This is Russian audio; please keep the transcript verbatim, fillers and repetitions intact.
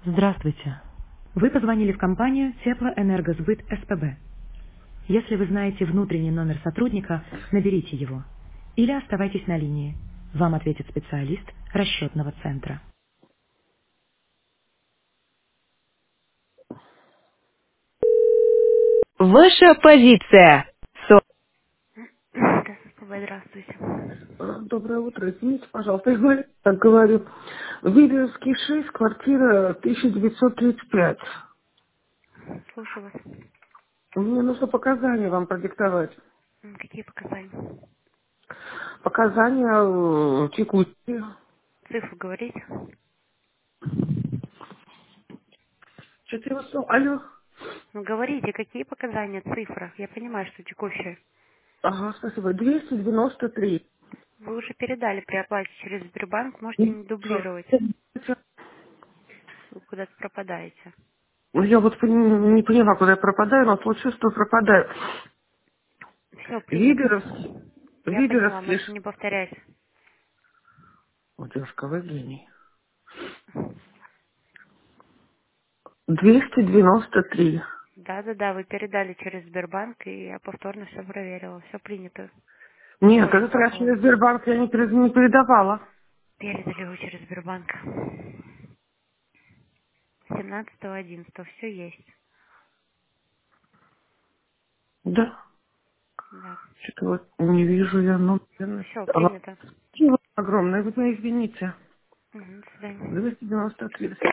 Здравствуйте. Вы позвонили в компанию Теплоэнергосбыт СПБ. Если вы знаете внутренний номер сотрудника, наберите его. Или оставайтесь на линии. Вам ответит специалист расчетного центра. Ваша позиция. Со- Да, СПБ, здравствуйте. А, Доброе утро. Извините, пожалуйста, я говорю- так говорю. Вильямский шесть, квартира тысяча девятьсот тридцать пять. Слушаю вас. Мне нужно показания вам продиктовать. М, Какие показания? Показания э, текущие. Цифру говорите? Что-то я вас... Алло. Ну, говорите, какие показания, цифра? Я понимаю, что текущие. Ага, спасибо. двести девяносто три. Вы уже передали при оплате через Сбербанк, можете Ну, не дублировать. хорошо. Вы куда-то пропадаете. Я вот пон- не поняла, куда я пропадаю, но случилось, что пропадаю. Все принято. Виберовский. Я поняла, Виберовский. можете не повторять. Вот, девушка, вы гений. двести девяносто три. Да-да-да, вы передали через Сбербанк, и я повторно все проверила. Все принято. Нет, Тоже этот раз сработало. через Сбербанк я не, перед- не передавала. Передали вы через Сбербанк. семнадцатого одиннадцатого все есть. Да. Да. Что-то вот не вижу я, ну, Все ага. принято. Спасибо огромное, вы меня извините. Мгм, до свидания. двести девяносто три.